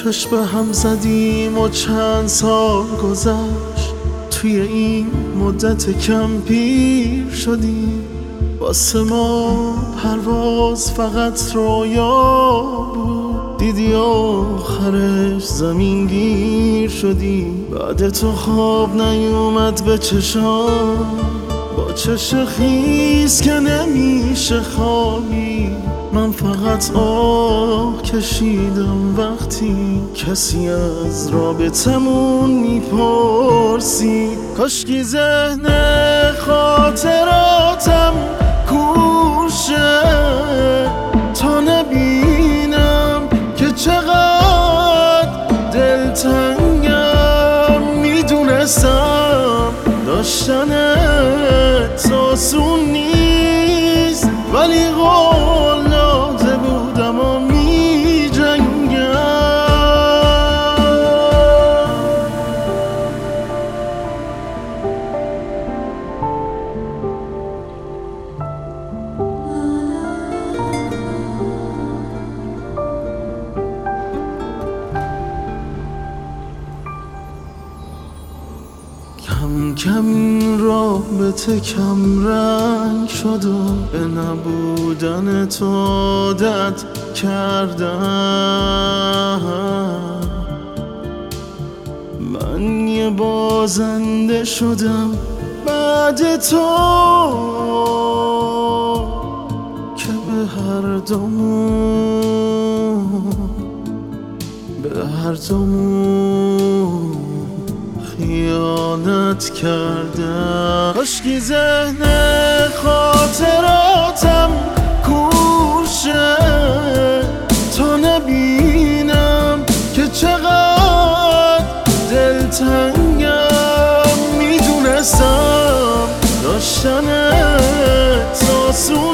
چشم به هم زدیم و چند سال گذشت، توی این مدت کم پیر شدیم. واسه ما پرواز فقط رویا بود، دیدی آخرش زمین گیر شدی. بعد تو خواب نیومد به چشام، با چشم خیس که نمیشه خوابی. من فقط آه کشیدم وقتی کسی از رابطمون میپرسید. کاشکی ذهن خاطراتم کوشه تا نبینم که چقدر دلتنگم. میدونستم داشتنت آسون نیست، ولی قول داده بودم و می جنگم. کم کم این رابطه کم رنگ شد و به نبودن تو عادت کردم. من یه بازنده شدم بعد تو که به هر دومون خیانت کردم. کاشکی ذهن خاطراتم کوشه تا نبینم که چقدر دلتنگم. میدونستم داشتنت آسون